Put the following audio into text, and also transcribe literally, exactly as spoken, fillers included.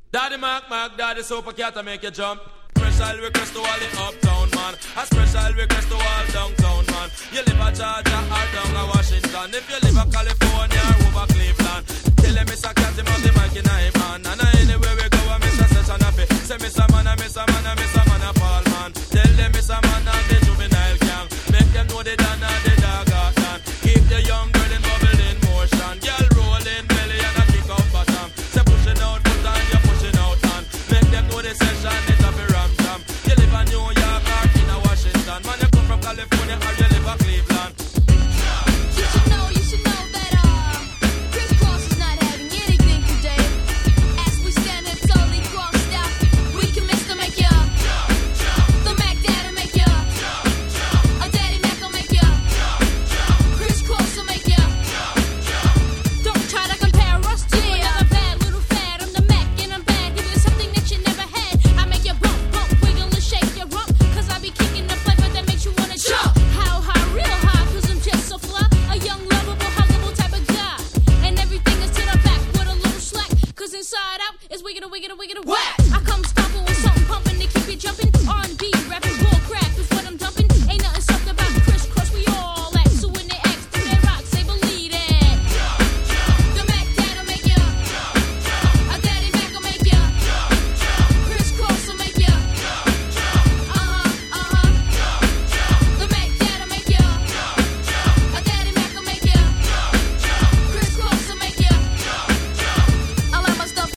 Daddy Mac Mac, Daddy Super Cat to make you jump. Special request to all the uptown man. A special request to all downtown man. You live at Georgia or down at Washington. If you live at California or over Cleveland, tell them it's a cat him have the mic in him hand. And